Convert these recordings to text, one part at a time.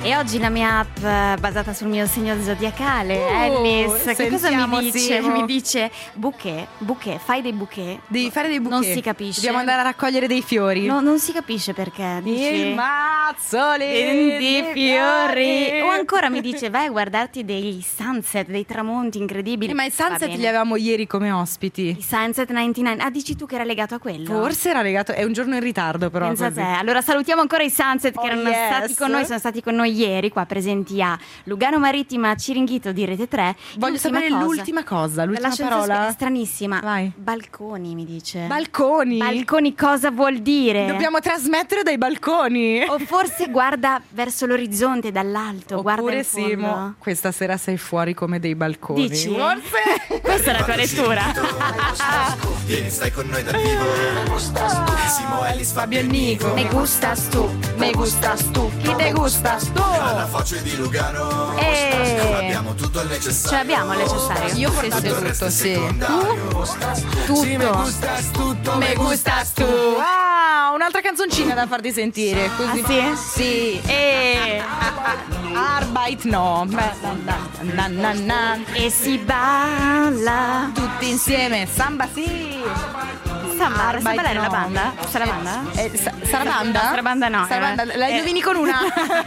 E oggi la mia app basata sul mio segno zodiacale, Alice, che cosa mi dice? Simo. Mi dice bouquet, fai dei bouquet. Devi fare dei bouquet. Non si capisce. Dobbiamo andare a raccogliere dei fiori. No, non si capisce perché. Dice Il mazzoli di fiori. O ancora mi dice vai a guardarti dei sunset, dei tramonti incredibili. Ma i Va sunset bene. li avevamo ieri come ospiti. I Sunset 99. Ah, dici tu che era legato a quello? Forse era legato, è un giorno in ritardo però. Pensa a così. te. Allora salutiamo ancora i Sunset che Oh, erano yes. stati con noi, sono stati con noi ieri qua presenti a Lugano Marittima, Ciringhito di Rete 3. Voglio L'ultima sapere l'ultima cosa, l'ultima L'ascensore parola. è stranissima. Vai. Balconi mi dice. Balconi. Balconi cosa vuol dire? Dobbiamo trasmettere dai balconi. O forse guarda verso l'orizzonte dall'alto, guarda Oppure in fondo. Simo, questa sera sei fuori come dei balconi. Dici? Forse. Questa è la tua lettura. Vieni, stai con noi dal vivo. Simo, Alice, Fabio e Nico. Me gustas tu, me gustas tu, chi te gustas tu? Alla Foce di Lugano. Abbiamo tutto il necessario. Ce l'abbiamo il necessario. Io ho Sì, portato sì. tutto, sì. Tutto. Sì, me gustas tutto, Me gustas tu. Ah, un'altra canzoncina da farti sentire. Così. Ah, sì? Sì. Arbeit no. Na, na, na. E si balla. Tutti insieme. Samba sì. Samba, Arbeit sai ballare no. la banda? Sarabanda? Sarabanda? Sarabanda no. Sarabanda, la indovini con una?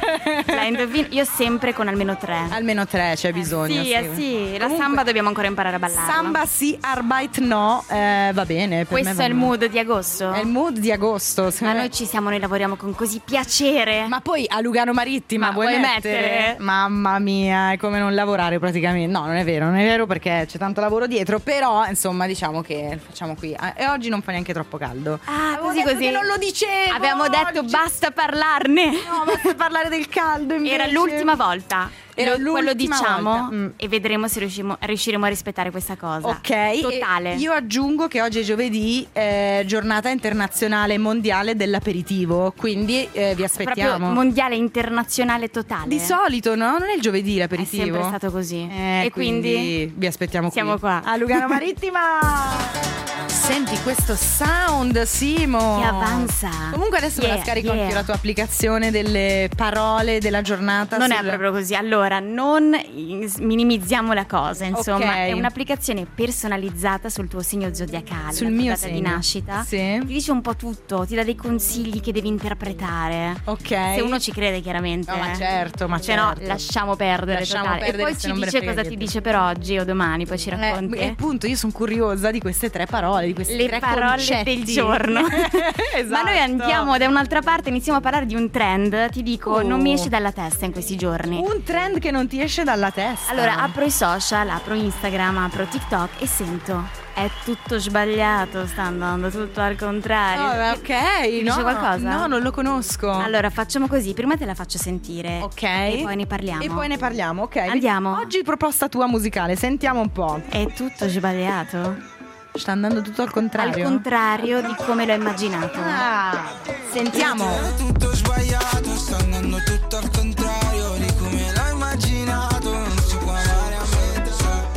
La indovino io sempre con almeno 3. Almeno 3 c'è bisogno. Sì, sì, la Comunque, samba dobbiamo ancora imparare a ballarla. Samba sì, Arbeit no, va bene. Per me Questo va è il bene. mood di agosto? È il mood di agosto. Ma secondo me. noi ci siamo, noi lavoriamo con così piacere. Ma poi a Lugano Marittima Ma vuoi vuoi mettere? mettere? Mamma mia, è come non lavorare praticamente. No, non è vero perché c'è tanto lavoro dietro. Però insomma diciamo che lo facciamo qui. E oggi non fa neanche troppo caldo. Ah, Avevo così detto così. che non lo dicevo. Abbiamo detto oggi. basta parlarne. No, basta parlare del caldo invece. Era l'ultima volta. Era Quello l'ultima diciamo volta. e vedremo se riusciremo a rispettare questa cosa. Ok, Totale. e io aggiungo che oggi è giovedì, giornata internazionale mondiale dell'aperitivo, quindi vi aspettiamo. Proprio mondiale internazionale totale. Di solito no? Non è il giovedì è l'aperitivo? sempre stato così. E quindi vi aspettiamo siamo qui. qua. A Lugano Marittima. Senti questo sound, Simo. Che avanza. Comunque adesso me la scarico anche la tua applicazione delle parole della giornata. Non è proprio così. Allora, non minimizziamo la cosa, insomma, Ok. è un'applicazione personalizzata sul tuo segno zodiacale, Sul la tua mio data di segno. nascita. Sì. Ti dice un po' tutto, ti dà dei consigli che devi interpretare. Ok. Se uno ci crede, chiaramente. No, ma certo, ma Se no, certo. lasciamo perdere. Lasciamo totale. perdere, E poi se ci non me ne dice frega cosa ti niente. dice per oggi o domani, poi ci racconti. E appunto io sono curiosa di queste 3 parole, di questi Le 3 parole concetti. del giorno. Esatto. Ma noi andiamo da un'altra parte, iniziamo a parlare di un trend. Ti dico, non mi esce dalla testa in questi giorni. Un trend che non ti esce dalla testa. Allora apro i social, apro Instagram, apro TikTok e sento è tutto sbagliato, sta andando tutto al contrario. Oh, ok, Ti dice qualcosa? No, non lo conosco. Allora facciamo così, prima te la faccio sentire. Ok. E poi ne parliamo. E poi ne parliamo, ok. Andiamo. Oggi proposta tua musicale, sentiamo un po'. È tutto sbagliato? Sta andando tutto al contrario. Al contrario di come l'ho immaginato. Ah, sentiamo. È tutto sbagliato, sta andando tutto al contrario di come l'ho immaginato, non si può amare a metà.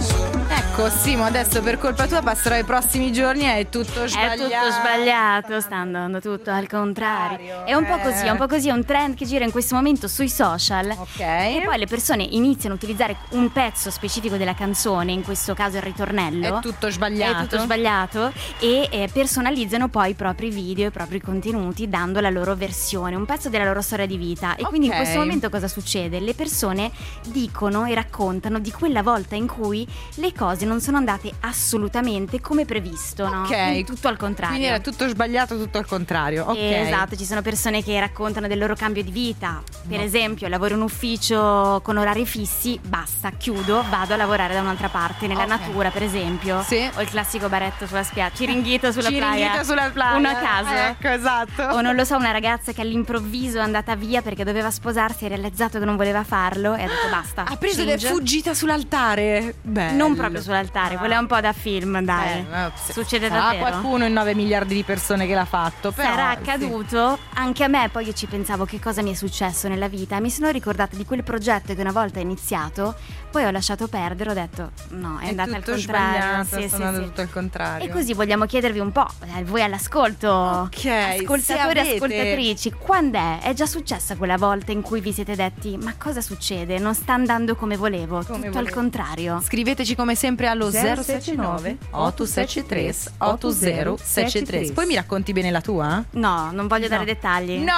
Ecco, Simo, adesso per colpa tua passerò i prossimi giorni e è tutto sbagliato. È tutto sbagliato, sta andando tutto al contrario. È un po' così, è un trend che gira in questo momento sui social. Ok. E poi le persone iniziano a utilizzare un pezzo specifico della canzone, in questo caso il ritornello. È tutto sbagliato. È tutto sbagliato. E personalizzano poi i propri video, i propri contenuti, dando la loro versione, un pezzo della loro storia di vita. E quindi in Ok. questo momento cosa succede? Le persone dicono e raccontano di quella volta in cui le cose non sono andate assolutamente come previsto, no? Ok. Quindi tutto al contrario. Quindi era tutto sbagliato, tutto al contrario. Ok. Esatto, ci sono persone che raccontano del loro cambio di vita. Per esempio, lavoro in un ufficio con orari fissi, basta, chiudo, vado a lavorare da un'altra parte, nella Ok. natura, per esempio. Sì. O il classico baretto sulla spiaggia, Ciringhito sulla Ciringhito playa. sulla playa. Uno a caso. Ecco, esatto. O non lo so, una ragazza che all'improvviso è andata via perché doveva sposarsi, ha realizzato che non voleva farlo e ha detto basta. Ha preso ed è change. fuggita sull'altare. Bello. Non proprio sull'altare, sull'altare, quella è un po' da film, dai. Succede davvero? Qualcuno in 9 miliardi di persone che l'ha fatto, però sarà accaduto anche a me. Poi io ci pensavo che cosa mi è successo nella vita e mi sono ricordata di quel progetto che una volta iniziato, poi ho lasciato perdere, ho detto no, è andata al contrario. Tutto al contrario. E così vogliamo chiedervi un po', voi all'ascolto, ascoltatori e ascoltatrici, quando è già successa quella volta in cui vi siete detti ma cosa succede? Non sta andando come volevo, tutto al contrario. Scriveteci come sempre allo 079 873 8073. Poi mi racconti bene la tua? No, non voglio dare dettagli. No!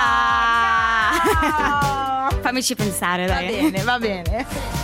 Fammici pensare, dai. Va bene.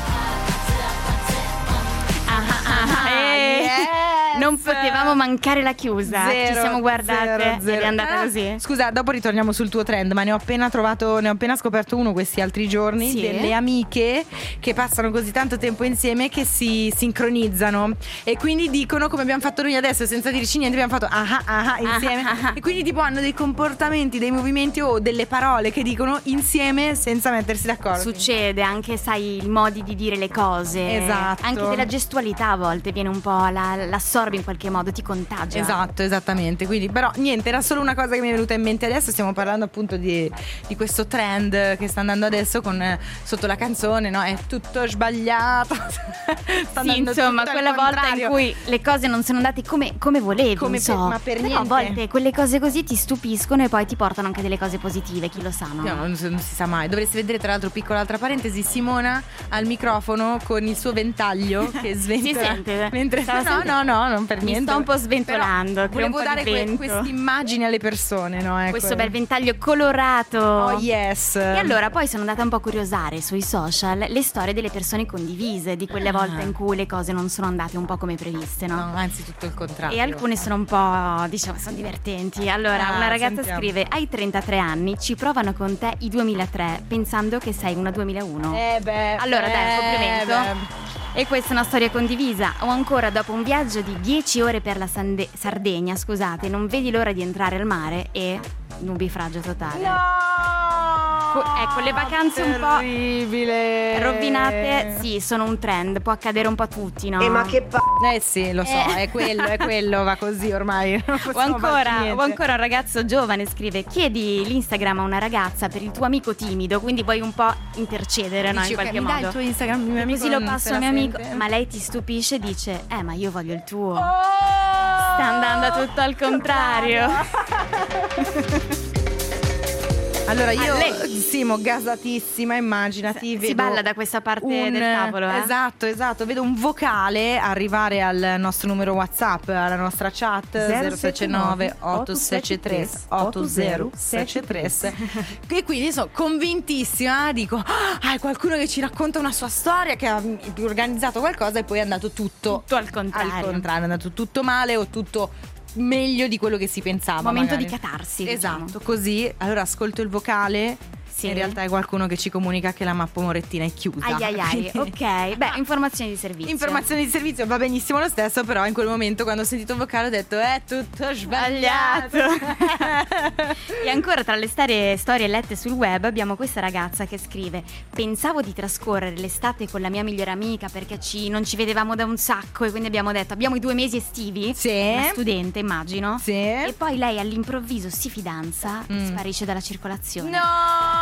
Non potevamo mancare la chiusa. Ci siamo guardate ed è andata così. Scusa, dopo ritorniamo sul tuo trend, ma ne ho appena scoperto uno questi altri giorni, sì? Delle amiche che passano così tanto tempo insieme che si sincronizzano e quindi dicono come abbiamo fatto noi adesso, senza dirci niente, abbiamo fatto insieme e quindi tipo hanno dei comportamenti, dei movimenti o delle parole che dicono insieme senza mettersi d'accordo. Succede anche, sai, i modi di dire le cose. Esatto. Anche della gestualità a volte viene un po' l'assorbi in qualche modo, ti contagia. Esatto, esattamente. Quindi però niente, era solo una cosa che mi è venuta in mente adesso. Stiamo parlando appunto di questo trend che sta andando adesso con sotto la canzone, no? È tutto sbagliato. Sì, insomma, quella volta in cui le cose non sono andate come volevi, ma per però niente. a volte quelle cose così ti stupiscono e poi ti portano anche delle cose positive, chi lo sa, no? No, non si sa mai. Dovresti vedere, tra l'altro, piccola altra parentesi, Simona al microfono con il suo ventaglio che sventola. Si sente? Mentre no, non per niente. Mi sto un po' sventolando. Volevo dare questa immagine alle persone, no? Ecco. Questo bel ventaglio colorato. Oh yes. E allora poi sono andata un po' a curiosare sui social le storie delle persone condivise di quelle volte in cui le cose non sono andate un po' come previste, no? No, anzi tutto il contrario. E alcune sono un po', diciamo, sono divertenti. Allora, una ragazza scrive: hai 33 anni, ci provano con te i 2003 pensando che sei una 2001. Allora dai, complimento. E questa è una storia condivisa. O ancora, dopo un viaggio di 10 ore per la Sardegna, scusate, non vedi l'ora di entrare al mare e nubifragio totale. Ecco, le vacanze un po' rovinate, sì, sono un trend, può accadere un po' a tutti, no? Ma che sì, lo so, è quello, va così ormai. O ancora un ragazzo giovane scrive: chiedi l'Instagram a una ragazza per il tuo amico timido, quindi vuoi un po' intercedere, no? In qualche modo. Mi dai il tuo Instagram, mio amico, così lo passo al mio amico, ma lei ti stupisce e dice: ma io voglio il tuo. Sta andando tutto al contrario. Allora io Simo, gasatissima, immaginati. Si balla da questa parte del tavolo, Esatto, vedo un vocale arrivare al nostro numero WhatsApp, alla nostra chat 079 873 8073. E quindi sono convintissima, dico è qualcuno che ci racconta una sua storia, che ha organizzato qualcosa e poi è andato tutto al contrario. È andato tutto male o tutto meglio di quello che si pensava. Momento magari di catarsi, esatto, diciamo. Così, allora ascolto il vocale. Sì. In realtà è qualcuno che ci comunica che la mappa Morettina è chiusa. Ai. Ok, beh, informazioni di servizio. Informazioni di servizio va benissimo lo stesso, però in quel momento quando ho sentito il vocale ho detto è tutto sbagliato. E ancora tra le storie lette sul web abbiamo questa ragazza che scrive: pensavo di trascorrere l'estate con la mia migliore amica perché non ci vedevamo da un sacco e quindi abbiamo detto abbiamo i 2 mesi estivi. Sì. Una studente, immagino. Sì. E poi lei all'improvviso si fidanza e sparisce dalla circolazione. No!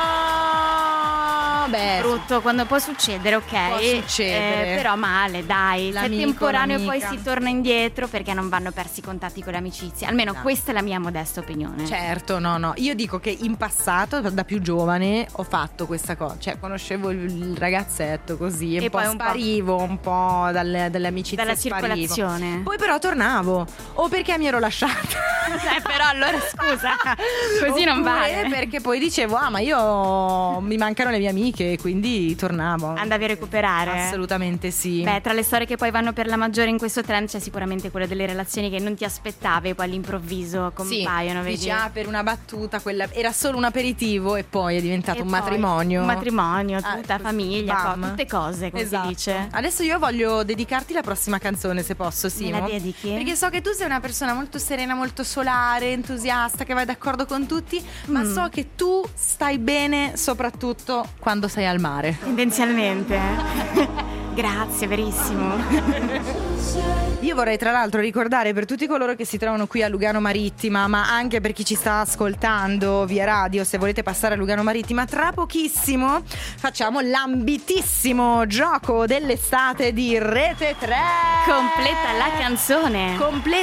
Beh, brutto, quando può succedere, ok. Può succedere. Però male, dai. Se è L'amico, temporaneo l'amica. poi si torna indietro perché non vanno persi i contatti con le amicizie. Almeno questa è la mia modesta opinione. Certo, no. Io dico che in passato, da più giovane, ho fatto questa cosa. Cioè, conoscevo il ragazzetto così e poi sparivo un po' dalle amicizie. Dalla circolazione. Poi però tornavo. O perché mi ero lasciata. Però allora scusa, così non vale. Perché poi dicevo, ma io mi mancano le mie amiche e quindi tornavo. Andavi a recuperare? Assolutamente sì. Beh, tra le storie che poi vanno per la maggiore in questo trend c'è sicuramente quella delle relazioni che non ti aspettavi e poi all'improvviso compaiono, sì, vedi? dici, per una battuta, quella era solo un aperitivo e poi è diventato un matrimonio. Un matrimonio, tutta famiglia, tutte cose, come esatto. si dice. Adesso io voglio dedicarti la prossima canzone, se posso, Simo. Me la dedichi? Perché so che tu sei una persona molto serena, molto solare, entusiasta, che vai d'accordo con tutti, ma so che tu stai bene soprattutto quando sei al mare. Tendenzialmente. Grazie, verissimo. Io vorrei tra l'altro ricordare per tutti coloro che si trovano qui a Lugano Marittima, ma anche per chi ci sta ascoltando via radio, se volete passare a Lugano Marittima, tra pochissimo facciamo l'ambitissimo gioco dell'estate di Rete 3. Completa la canzone,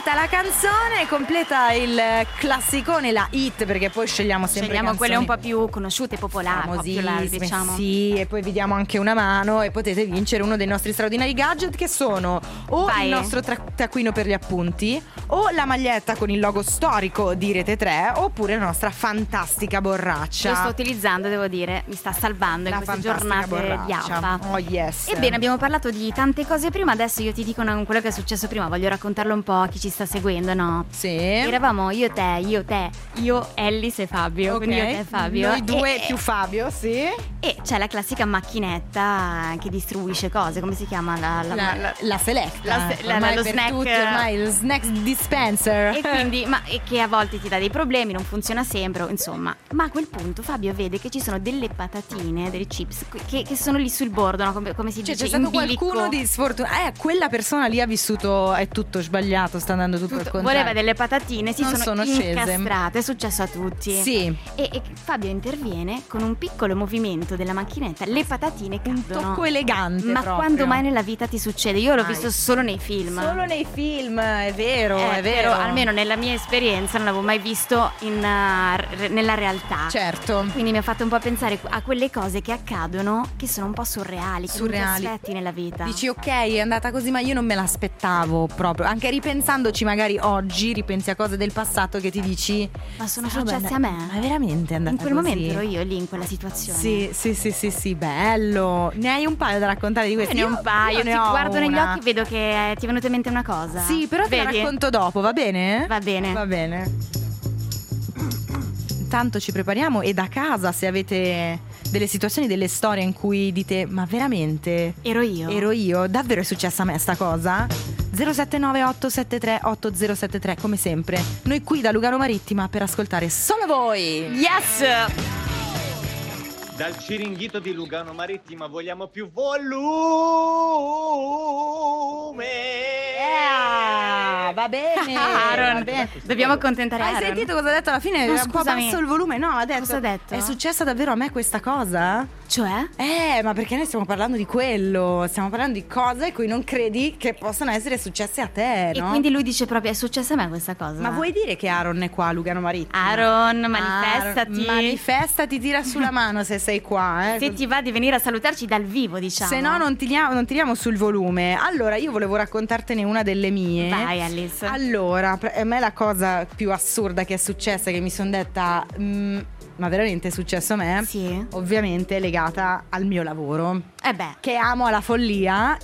completa il classicone, la hit, perché poi scegliamo sempre canzoni, quelle un po' più conosciute, popolari, famosissime, diciamo. sì, e poi vi diamo anche una mano e potete vincere uno dei nostri straordinari gadget, che sono o il nostro taccuino per gli appunti, o la maglietta con il logo storico di Rete 3, oppure la nostra fantastica borraccia. Lo sto utilizzando, devo dire, mi sta salvando in queste giornate borraccia di AFA. Oh yes. Ebbene, abbiamo parlato di tante cose prima, adesso io ti dico quello che è successo prima, voglio raccontarlo un po' a chi ci sta seguendo, no? Sì. Eravamo io, Ellis e Fabio, okay. Quindi io, te e Fabio. Noi due più Fabio, sì. E c'è la classica macchinetta che distribuisce cose, come si chiama? La Selecta. Lo snack. Tutti, ormai il snack dispenser. E quindi, che a volte ti dà dei problemi, non funziona sempre, insomma. Ma a quel punto Fabio vede che ci sono delle patatine, delle chips che sono lì sul bordo, no? Come si dice? C'è stato qualcuno di sfortunato. Quella persona lì ha vissuto, è tutto sbagliato, sta andando tutto al contrario. Voleva delle patatine, sono scese. Incastrate, è successo a tutti. Sì. E Fabio interviene con un piccolo movimento della macchinetta, le patatine cadono. Un tocco elegante. Ma proprio. quando mai nella vita ti succede? Io l'ho visto solo nei film. Solo nei film, è vero, è vero. Però almeno nella mia esperienza non l'avevo mai visto nella realtà. Certo. Quindi mi ha fatto un po' pensare a quelle cose che accadono, che sono un po' surreali, che non ti aspetti nella vita. Dici ok, è andata così, ma io non me l'aspettavo proprio. Anche ripensandoci magari oggi, ripensi a cose del passato che ti dici ma sono successe a me. Ma veramente è andata così? In quel momento ero io lì in quella situazione. Sì, bello. Ne hai un paio da raccontare di questi? Ne ho un paio, ti guardo negli occhi e vedo che ti è venuta in mente una cosa. Sì, però te la racconto dopo, va bene? Va bene. Va bene. Intanto ci prepariamo, e da casa, se avete delle situazioni, delle storie in cui dite ma veramente ero io, davvero è successa a me sta cosa, 079-873-8073, come sempre noi qui da Lugano Marittima per ascoltare solo voi. Yes. Dal Ciringhito di Lugano Marittima vogliamo più volume. Va bene, Aaron, va bene. Dobbiamo accontentare Aaron. Hai sentito cosa ha detto alla fine? No, un po' basso il volume. No, ha detto. Cosa ha detto? È successa davvero a me questa cosa? Cioè? Ma perché noi stiamo parlando di quello. Stiamo parlando di cose a cui non credi che possano essere successe a te, no? E quindi lui dice proprio: è successa a me questa cosa. Ma vuoi dire che Aaron è qua a Lugano Marittima? Aaron, manifestati. Manifestati, tira sulla mano se sei qua, Se ti va di venire a salutarci dal vivo, diciamo. Se no non tiriamo sul volume. Allora, io volevo raccontartene una delle mie. Vai, Alice. Allora, a me la cosa più assurda che è successa, che mi sono detta ma veramente è successo a me? Sì. Ovviamente è legata al mio lavoro. Che amo alla follia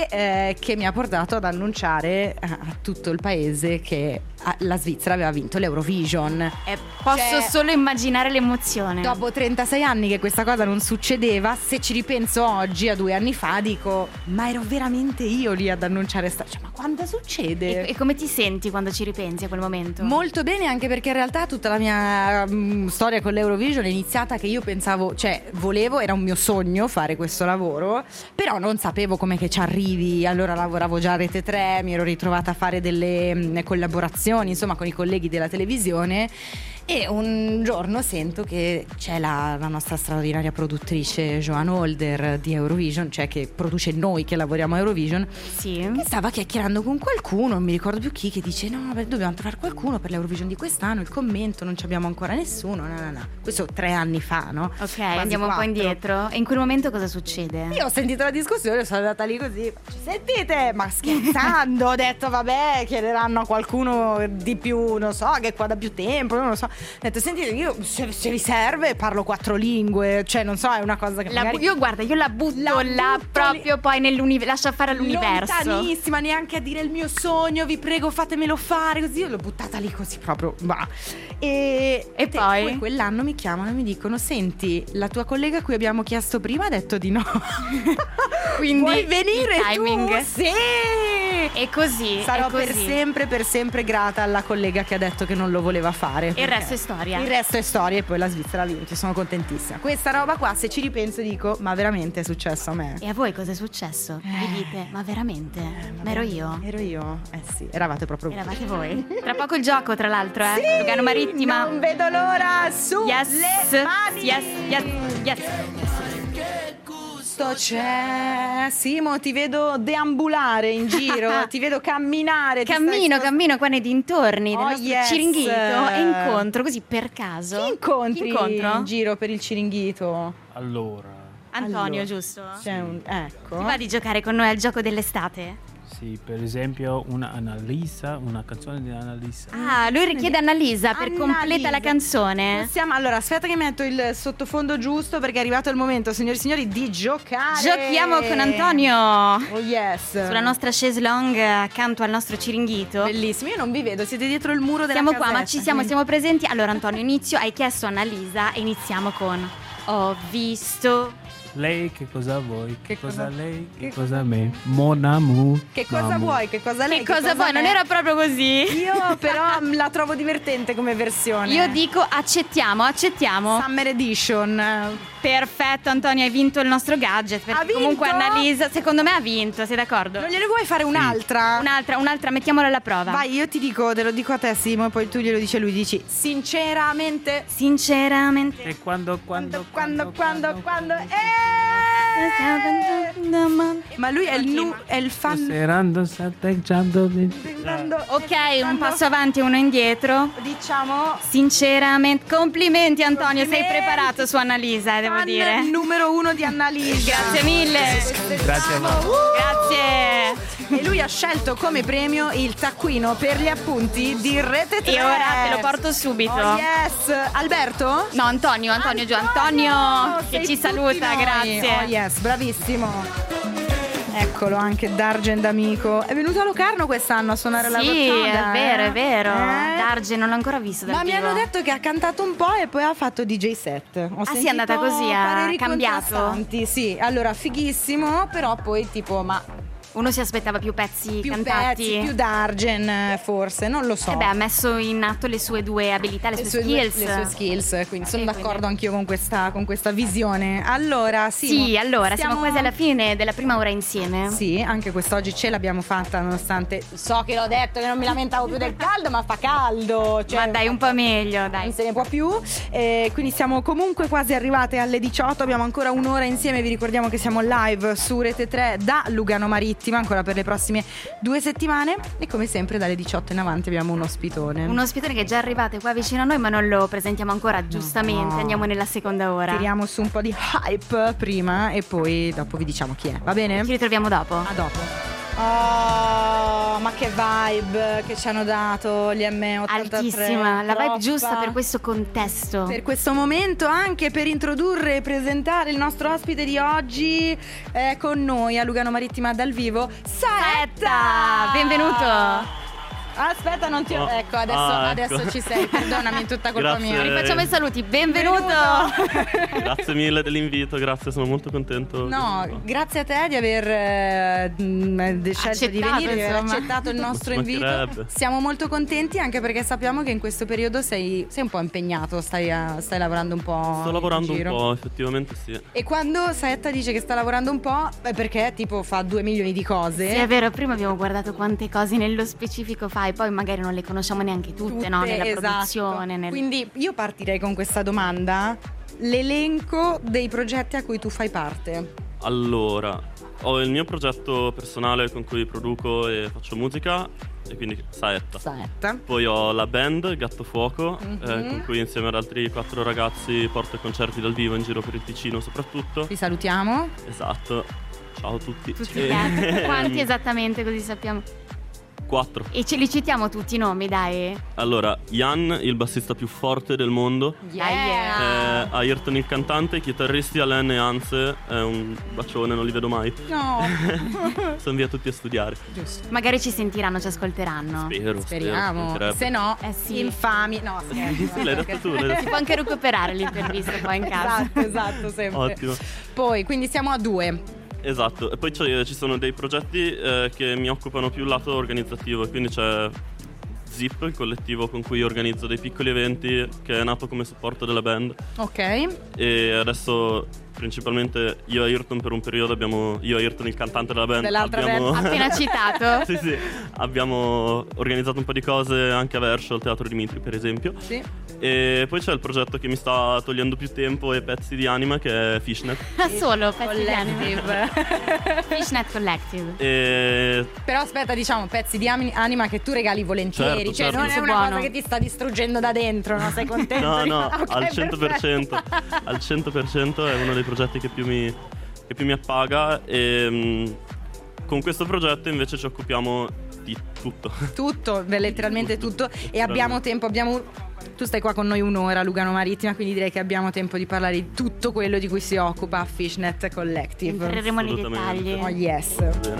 e che mi ha portato ad annunciare a tutto il paese che la Svizzera aveva vinto l'Eurovision. Posso solo immaginare l'emozione. Dopo 36 anni che questa cosa non succedeva, se ci ripenso oggi, a 2 anni fa, dico ma ero veramente io lì ad annunciare ma quando succede? E come ti senti quando ci ripensi a quel momento? Molto bene, anche perché in realtà tutta la mia storia con l'Eurovision è iniziata che io pensavo, volevo, era un mio sogno fare questo lavoro, però non sapevo com'è che ci arrivi. Allora lavoravo già a Rete 3, mi ero ritrovata a fare delle collaborazioni, insomma, con i colleghi della televisione. E un giorno sento che c'è la nostra straordinaria produttrice Joan Holder di Eurovision, cioè che produce noi che lavoriamo a Eurovision, sì, che stava chiacchierando con qualcuno, non mi ricordo più chi, che dice dobbiamo trovare qualcuno per l'Eurovision di quest'anno, il commento non ci abbiamo ancora nessuno, no. Questo 3 anni fa, no? Ok, quasi andiamo 4. un po' indietro. E in quel momento cosa succede? Io ho sentito la discussione, sono andata lì così, sentite, ma scherzando, ho detto vabbè, chiederanno a qualcuno di più, non so, che è qua da più tempo, non lo so. Ho detto sentite, io se vi serve parlo 4 lingue, cioè non so, è una cosa che magari io la butto là proprio poi lascia fare all'universo, lontanissima, neanche a dire il mio sogno, vi prego fatemelo fare, così io l'ho buttata lì così proprio, bah. E poi quell'anno mi chiamano e mi dicono senti, la tua collega a cui abbiamo chiesto prima ha detto di no. Quindi vuoi venire timing. Tu? Sì, E così. Sarò per sempre grata alla collega che ha detto che non lo voleva fare. E il resto è storia. Il resto è storia e poi la Svizzera ha vinto, sono contentissima. Questa roba qua, se ci ripenso dico, ma veramente è successo a me? E a voi cosa è successo? Vi dite, ma veramente? Ma ero io? Ero io? Sì, eravate proprio voi. Eravate voi. Tra poco il gioco, tra l'altro, Sì, Lugano Marittima. Non vedo l'ora, su yes, le mani. Yes. Che gusto c'è? Simo, ti vedo deambulare in giro, ti vedo camminare. Cammino qua nei dintorni del nostro Ciringhito e incontro così per caso. Chi incontri in giro per il Ciringhito? Allora, Antonio, giusto? Ecco. Ti va di giocare con noi al gioco dell'estate? sì, per esempio una canzone di Annalisa. Ah, lui richiede Annalisa per completa la canzone. Allora, aspetta che metto il sottofondo giusto perché è arrivato il momento, signori e signori, di giocare. Giochiamo con Antonio. Oh yes. Sulla nostra chaise longue accanto al nostro Ciringhito. Bellissimo, io non vi vedo, siete dietro il muro della casetta. Siamo qua, ma ci siamo presenti. Allora Antonio, inizio, hai chiesto Annalisa e iniziamo con Ho visto. Lei che cosa vuoi? Che cosa lei? Che cosa me? Mon amour. Che cosa vuoi? Che cosa lei? Che cosa vuoi? Non era proprio così. Io però la trovo divertente come versione. Io dico accettiamo. Summer Edition. Perfetto Antonio, hai vinto il nostro gadget. Perché comunque Annalisa, secondo me ha vinto, sei d'accordo? Non gliene vuoi fare un'altra? Un'altra, mettiamola alla prova. Vai, io te lo dico a te Simo, e poi tu glielo dici a lui, dici sinceramente. E quando ma lui è il fan. Ok, un passo avanti e uno indietro. Diciamo sinceramente. Complimenti Antonio, sei preparato su Annalisa, devo dire. Numero 1 di Annalisa. Grazie mille. Grazie a voi. Grazie. E lui ha scelto come premio il taccuino per gli appunti di Rete 3. E ora te lo porto subito. Oh yes. Alberto? No, Antonio che ci saluta, grazie. Oh yes, bravissimo. Eccolo, anche Dargen amico. È venuto a Locarno quest'anno a suonare la Rozzada. Sì, è vero. Dargen non l'ho ancora visto dal vivo. Mi hanno detto che ha cantato un po' e poi ha fatto DJ set. Sì, è andata così, ha cambiato. Sì, allora fighissimo, però poi tipo uno si aspettava più pezzi cantati. Più Dargen forse, non lo so. Ha messo in atto le sue due abilità, le sue skills, quindi sono d'accordo anch'io con questa visione. Allora, siamo quasi alla fine della prima ora insieme. Sì, anche quest'oggi ce l'abbiamo fatta, nonostante so che l'ho detto che non mi lamentavo più del caldo, ma fa caldo. Ma dai, un po' meglio, dai. Non se ne può più. Quindi siamo comunque quasi arrivate alle 18, abbiamo ancora un'ora insieme, vi ricordiamo che siamo live su Rete 3 da Lugano Marittima ancora per le prossime 2 settimane e come sempre dalle 18 in avanti abbiamo un ospitone che è già arrivato qua vicino a noi, ma non lo presentiamo ancora, giustamente. Andiamo nella seconda ora, tiriamo su un po' di hype prima e poi dopo vi diciamo chi è, va bene? Ci ritroviamo dopo. A dopo. Oh, ma che vibe che ci hanno dato gli M83. Altissima, la vibe giusta per questo contesto, per questo momento, anche per introdurre e presentare il nostro ospite di oggi. Con noi a Lugano Marittima dal vivo, Saetta. Benvenuto. Aspetta, non ti ecco, adesso ci sei, perdonami, tutta colpa mia. Rifacciamo i saluti, benvenuto. Grazie mille dell'invito, grazie, sono molto contento. No, grazie a te di aver scelto di venire, di aver accettato il nostro invito. Siamo molto contenti anche perché sappiamo che in questo periodo sei un po' impegnato, stai lavorando un po'. Sto lavorando un po', effettivamente sì. E quando Saetta dice che sta lavorando un po', è perché tipo fa 2 milioni di cose. Sì, è vero, prima abbiamo guardato quante cose nello specifico fa e poi magari non le conosciamo neanche tutte, no? Nella produzione. Quindi io partirei con questa domanda: l'elenco dei progetti a cui tu fai parte. Allora, ho il mio progetto personale con cui produco e faccio musica, e quindi Saetta. Poi ho la band Gatto Fuoco, con cui insieme ad altri 4 ragazzi porto concerti dal vivo in giro per il Ticino soprattutto. Vi salutiamo. Esatto, ciao a tutti. Quanti esattamente, così sappiamo? 4. E ce li citiamo tutti i nomi, dai. Allora, Jan, il bassista più forte del mondo. Ayrton il cantante, i chitarristi Alain e Anse. È un bacione, non li vedo mai. No. Sono via tutti a studiare. Giusto. Magari ci sentiranno, ci ascolteranno. Speriamo. Se no, infami. No, l'hai detto tu. Si può anche recuperare l'intervista poi in casa. Esatto, sempre. Ottimo. Poi, quindi siamo a 2. Esatto, e poi ci sono dei progetti che mi occupano più il lato organizzativo, quindi c'è Zip, il collettivo con cui organizzo dei piccoli eventi, che è nato come supporto della band. Ok. E adesso principalmente io e Ayrton per un periodo io e Ayrton il cantante della band band appena citato. sì, abbiamo organizzato un po' di cose anche a Verso, al Teatro Dimitri per esempio. Sì. E poi c'è il progetto che mi sta togliendo più tempo e pezzi di anima, che è Fishnet. Solo pezzi di anima. Fishnet Collective. Però aspetta, diciamo pezzi di anima che tu regali volentieri, certo. Non è una cosa che ti sta distruggendo da dentro, no? Sei contento? No, Okay, al 100%. Al 100% è uno dei progetti che più mi appaga. E con questo progetto invece ci occupiamo di tutto, letteralmente tutto. E abbiamo tempo, tu stai qua con noi un'ora, Lugano Marittima, quindi direi che abbiamo tempo di parlare di tutto quello di cui si occupa Fishnet Collective. Entreremo nei dettagli. Oh yes.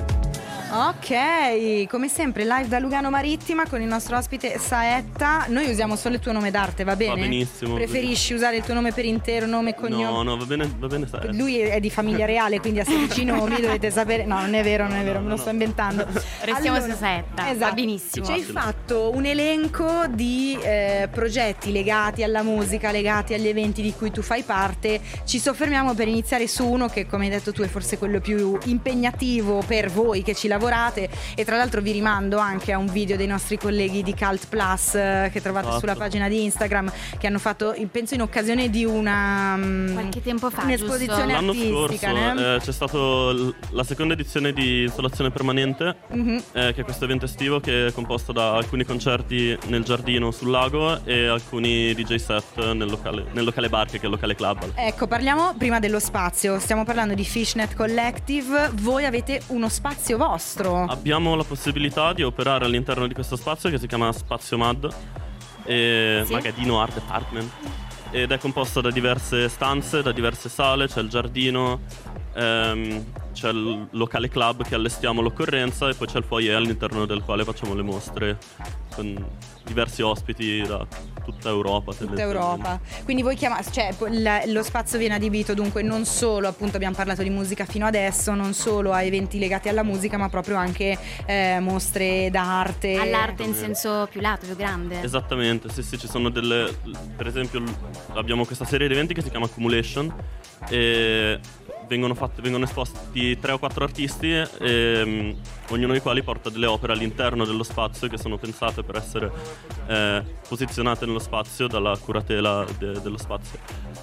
Ok, come sempre live da Lugano Marittima con il nostro ospite Saetta. Noi usiamo solo il tuo nome d'arte, va bene? Va benissimo. Preferisci usare il tuo nome per intero, nome e cognome? No, va bene Saetta. Lui è di famiglia reale, quindi ha 16 nomi, dovete sapere. No, non è vero, me lo sto inventando. Restiamo su Saetta. Esatto. Va benissimo. Ci hai fatto un elenco di progetti legati alla musica, legati agli eventi di cui tu fai parte. Ci soffermiamo per iniziare su uno che, come hai detto tu, è forse quello più impegnativo per voi che ci lavorate, e tra l'altro vi rimando anche a un video dei nostri colleghi di Cult Plus che trovate sulla pagina di Instagram, che hanno fatto, penso in occasione di una qualche tempo fa, un'esposizione l'anno artistica, scorso c'è stato la seconda edizione di Installazione Permanente, che è questo evento estivo che è composto da alcuni concerti nel giardino sul lago e alcuni DJ set nel locale bar, che è il locale club. Ecco, parliamo prima dello spazio. Stiamo parlando di Fishnet Collective. Voi avete uno spazio vostro. Abbiamo la possibilità di operare all'interno di questo spazio che si chiama Spazio Mad e Magadino Art Department, ed è composto da diverse stanze, da diverse sale. C'è il giardino, c'è il locale club che allestiamo l'occorrenza, e poi c'è il foyer all'interno del quale facciamo le mostre con diversi ospiti da tutta Europa. Quindi voi lo spazio viene adibito dunque non solo, appunto abbiamo parlato di musica fino adesso, non solo a eventi legati alla musica, ma proprio anche mostre d'arte. All'arte in senso più lato, più grande. Esattamente, sì, ci sono per esempio abbiamo questa serie di eventi che si chiama Accumulation, e vengono esposti 3 o 4 artisti, ognuno dei quali porta delle opere all'interno dello spazio che sono pensate per essere posizionate nello spazio dalla curatela dello spazio.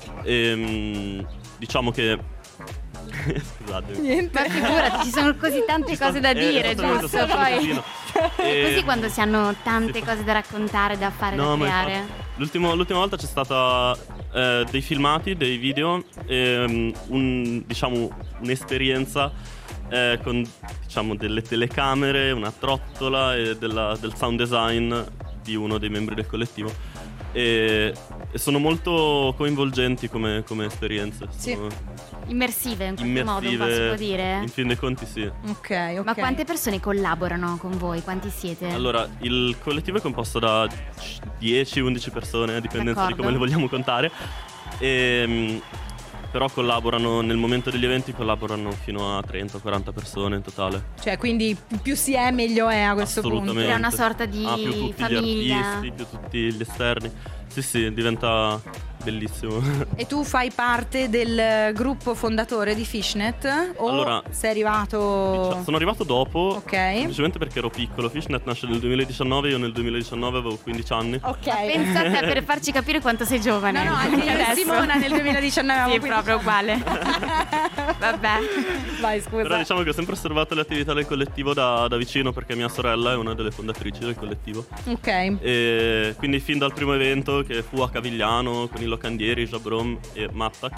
Diciamo che scusatemi. Niente. Ma figurati, ci sono così tante cose da dire, giusto? Poi così quando si hanno tante cose da raccontare, da fare, da creare. L'ultima volta c'è stata dei filmati, dei video, un'esperienza con delle telecamere, una trottola e del sound design di uno dei membri del collettivo, e sono molto coinvolgenti come esperienze. Sì. Immersive in qualche modo, si può dire? In fin dei conti sì. Ok. Ma quante persone collaborano con voi? Quanti siete? Allora, il collettivo è composto da 10-11 persone, a dipendenza di come le vogliamo contare. Però collaborano, nel momento degli eventi collaborano fino a 30-40 persone in totale. Cioè, quindi più si è meglio è a questo punto. È una sorta di più tutti famiglia. Gli artisti, più tutti gli esterni. Sì, diventa bellissimo. E tu fai parte del gruppo fondatore di Fishnet? O allora, sei arrivato? Sono arrivato dopo, ok, semplicemente perché ero piccolo. Fishnet nasce nel 2019, io nel 2019 avevo 15 anni. Ok. Pensate, per farci capire quanto sei giovane. No, anche io e Simona nel 2019 sì, proprio uguale. Vabbè. Vai, scusa. Però diciamo che ho sempre osservato le attività del collettivo da vicino, perché mia sorella è una delle fondatrici del collettivo. Ok. E quindi fin dal primo evento, che fu a Cavigliano con i locandieri Jabrom e Mattak,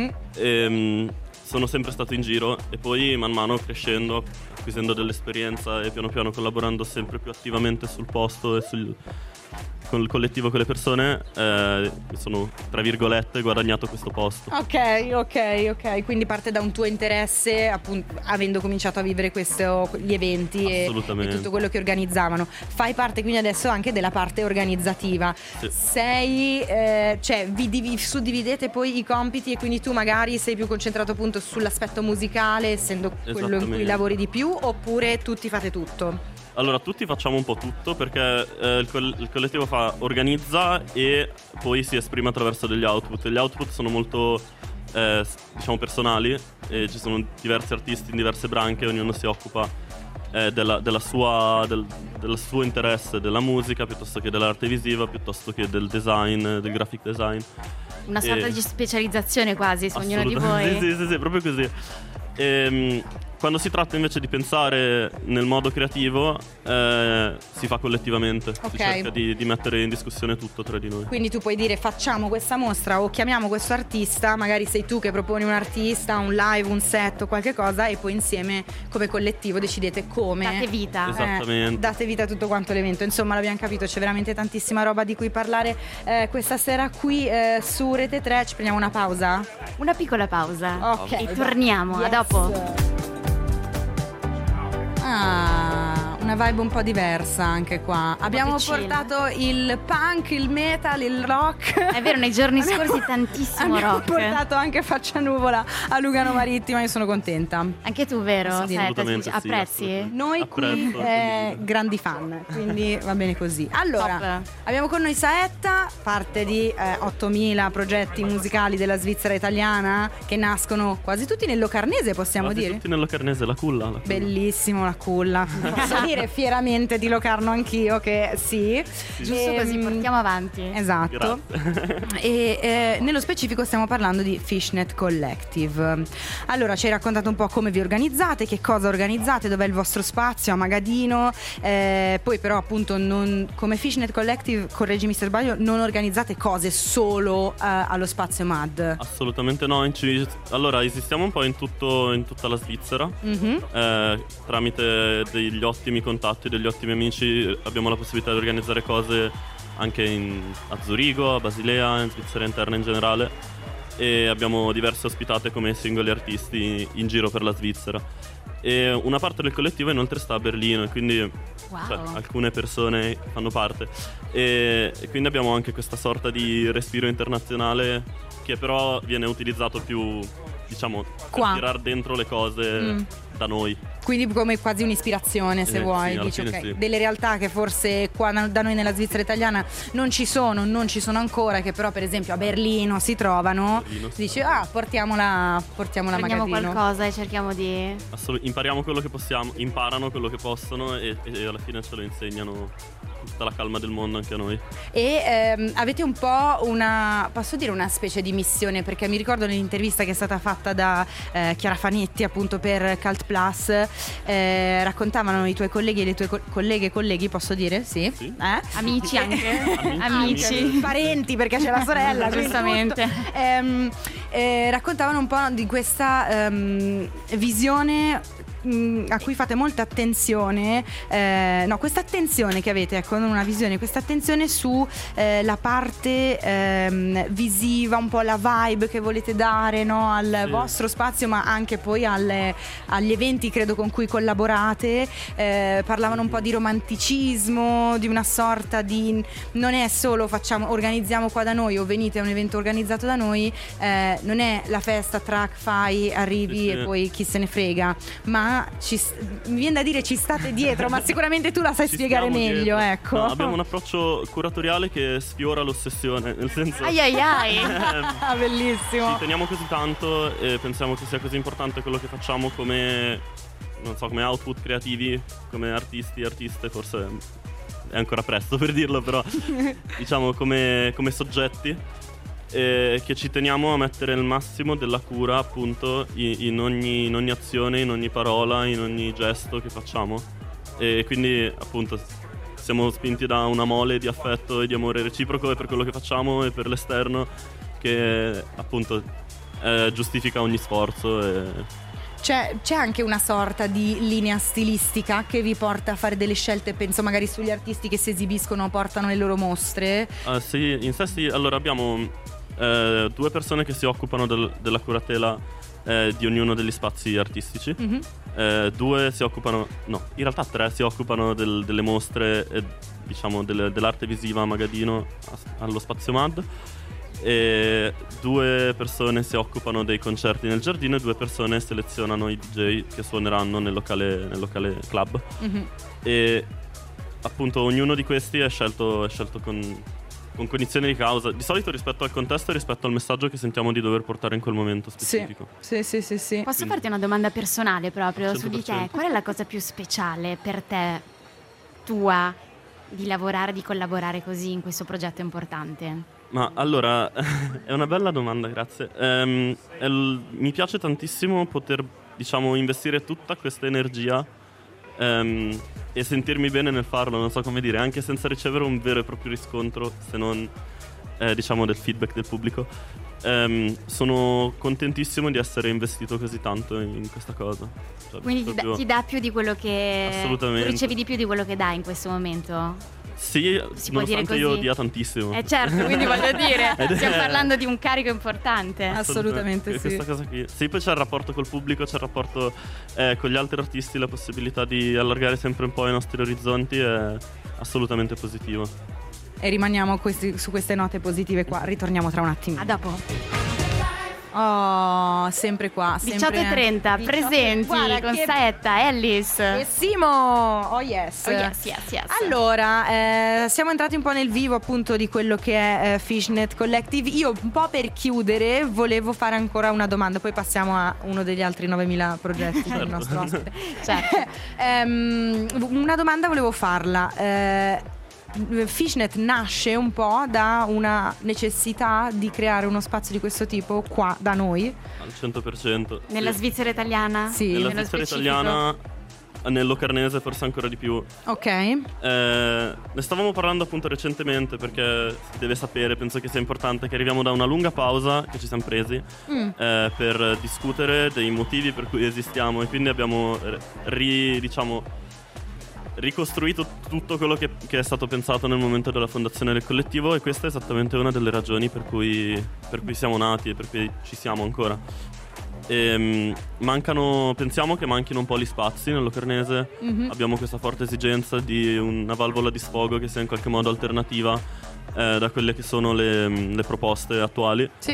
sono sempre stato in giro, e poi man mano crescendo, acquisendo dell'esperienza e piano piano collaborando sempre più attivamente sul posto e con il collettivo, con le persone, sono, tra virgolette, guadagnato questo posto. Ok, quindi parte da un tuo interesse, appunto, avendo cominciato a vivere gli eventi e tutto quello che organizzavano. Fai parte quindi adesso anche della parte organizzativa. Sì. Sei, cioè vi suddividete poi i compiti e quindi tu magari sei più concentrato appunto sull'aspetto musicale, essendo quello in cui lavori di più, oppure tutti fate tutto? Allora, tutti facciamo un po' tutto, perché il collettivo organizza e poi si esprime attraverso degli output. Gli output sono molto, diciamo, personali, e ci sono diversi artisti in diverse branche, ognuno si occupa del suo interesse, della musica, piuttosto che dell'arte visiva, piuttosto che del design, del graphic design. Una sorta di specializzazione quasi su ognuno di voi. Sì, proprio così. Quando si tratta invece di pensare nel modo creativo, si fa collettivamente, si cerca di mettere in discussione tutto tra di noi. Quindi tu puoi dire facciamo questa mostra o chiamiamo questo artista, magari sei tu che proponi un artista, un live, un set o qualche cosa, e poi insieme come collettivo decidete come date vita. Esattamente. Date vita a tutto quanto l'evento. Insomma, l'abbiamo capito, c'è veramente tantissima roba di cui parlare questa sera qui su Rete 3. Ci prendiamo una pausa? Una piccola pausa. Ok. E torniamo, a dopo. Una vibe un po' diversa anche qua. Abbiamo chill. portato il punk, il metal, il rock. È vero, nei giorni scorsi tantissimo abbiamo rock. Abbiamo portato anche Faccia Nuvola a Lugano Marittima, io sono contenta. Anche tu, vero? Assolutamente sì, apprezzi? Noi qui grandi fan, quindi va bene così. Allora, abbiamo con noi Saetta, parte di 8000 progetti musicali della Svizzera italiana che nascono quasi tutti nel Locarnese, possiamo dire? Tutti nel Locarnese, la culla. Bellissimo la culla. Posso dire fieramente di Locarno anch'io che sì. Giusto così, portiamo avanti. Esatto. E nello specifico stiamo parlando di Fishnet Collective. Allora, ci hai raccontato un po' come vi organizzate, che cosa organizzate, dov'è il vostro spazio a Magadino, poi però appunto come Fishnet Collective, correggimi se sbaglio, non organizzate cose solo allo spazio MAD. Assolutamente no. Allora, esistiamo un po' in tutta la Svizzera. Tramite degli ottimi contatti, degli ottimi amici, abbiamo la possibilità di organizzare cose anche a Zurigo, a Basilea, in Svizzera interna in generale, e abbiamo diverse ospitate come singoli artisti in giro per la Svizzera. E una parte del collettivo inoltre sta a Berlino, e quindi alcune persone fanno parte, e quindi abbiamo anche questa sorta di respiro internazionale che però viene utilizzato più, diciamo, per tirare dentro le cose da noi. Quindi come quasi un'ispirazione, se vuoi. Sì, dici, sì. Delle realtà che forse qua da noi nella Svizzera italiana non ci sono ancora, che però per esempio a Berlino si trovano. Si dice portiamola Prendiamo Magadino. qualcosa e cerchiamo di impariamo quello che possiamo, imparano quello che possono, e alla fine ce lo insegnano tutta la calma del mondo anche a noi. E avete un po' posso dire una specie di missione, perché mi ricordo nell'intervista che è stata fatta da Chiara Fanetti appunto per Cult Plus, raccontavano i tuoi colleghi e le tue colleghe e colleghi, posso dire? Sì. Amici anche. Amici. Parenti, perché c'è la sorella. Giustamente. Raccontavano un po' di questa visione a cui fate molta attenzione, questa attenzione che avete, ecco, non una visione, questa attenzione su la parte visiva, un po' la vibe che volete dare, no, al vostro spazio, ma anche poi agli eventi, credo, con cui collaborate. Parlavano un po' di romanticismo, di una sorta di, non è solo organizziamo qua da noi o venite a un evento organizzato da noi, non è la festa, track, fai, arrivi e poi chi se ne frega, ma mi viene da dire ci state dietro, ma sicuramente tu la sai spiegare meglio, ecco. No, abbiamo un approccio curatoriale che sfiora l'ossessione, nel senso ai. Bellissimo. Ci teniamo così tanto e pensiamo che sia così importante quello che facciamo come, non so, come output creativi, come artiste, forse è ancora presto per dirlo, però diciamo come soggetti, che ci teniamo a mettere il massimo della cura appunto in ogni azione, in ogni parola, in ogni gesto che facciamo, e quindi appunto siamo spinti da una mole di affetto e di amore reciproco per quello che facciamo e per l'esterno, che appunto giustifica ogni sforzo c'è anche una sorta di linea stilistica che vi porta a fare delle scelte, penso magari sugli artisti che si esibiscono, portano le loro mostre? Sì, in sé sì. Allora abbiamo 2 persone che si occupano della curatela di ognuno degli spazi artistici. 2 si occupano, no, in realtà 3 si occupano delle mostre, diciamo dell'arte visiva a Magadino, allo Spazio MAD. E 2 persone si occupano dei concerti nel giardino e 2 persone selezionano i DJ che suoneranno nel locale club. E appunto ognuno di questi è scelto con cognizione di causa, di solito rispetto al contesto e rispetto al messaggio che sentiamo di dover portare in quel momento specifico. Sì. Posso farti una domanda personale proprio 100%. Su di te? Qual è la cosa più speciale per te, tua, di lavorare, di collaborare così in questo progetto importante? Ma allora, è una bella domanda, grazie. Mi piace tantissimo poter, diciamo, investire tutta questa energia e sentirmi bene nel farlo, non so come dire, anche senza ricevere un vero e proprio riscontro, se non, diciamo, del feedback del pubblico. Sono contentissimo di essere investito così tanto in questa cosa. Cioè, quindi ti dà più di quello che... Assolutamente. Ricevi di più di quello che dai in questo momento? Sì, nonostante io dia tantissimo. Certo, quindi voglio dire, stiamo parlando di un carico importante. Assolutamente sì. Questa cosa qui. Sì, poi c'è il rapporto col pubblico, c'è il rapporto con gli altri artisti, la possibilità di allargare sempre un po' i nostri orizzonti è assolutamente positivo. E rimaniamo su queste note positive qua, ritorniamo tra un attimo. A dopo. Oh, sempre qua, 18:30, presenti con Saetta, Ellis e Simo. Oh yes. Allora, siamo entrati un po' nel vivo appunto di quello che è Fishnet Collective. Io un po' per chiudere volevo fare ancora una domanda, poi passiamo a uno degli altri 9000 progetti del nostro ospite. Una domanda volevo farla. Fishnet nasce un po' da una necessità di creare uno spazio di questo tipo qua da noi? Al 100%. Nella Svizzera italiana? Sì. Nella Svizzera italiana, nel Locarnese forse ancora di più. Ok. Ne stavamo parlando appunto recentemente, perché si deve sapere, penso che sia importante, che arriviamo da una lunga pausa che ci siamo presi per discutere dei motivi per cui esistiamo, e quindi abbiamo ricostruito tutto quello che è stato pensato nel momento della fondazione del collettivo, e questa è esattamente una delle ragioni per cui siamo nati e per cui ci siamo ancora. Pensiamo che manchino un po' gli spazi nel Locarnese. Abbiamo questa forte esigenza di una valvola di sfogo che sia in qualche modo alternativa da quelle che sono le proposte attuali. Sì.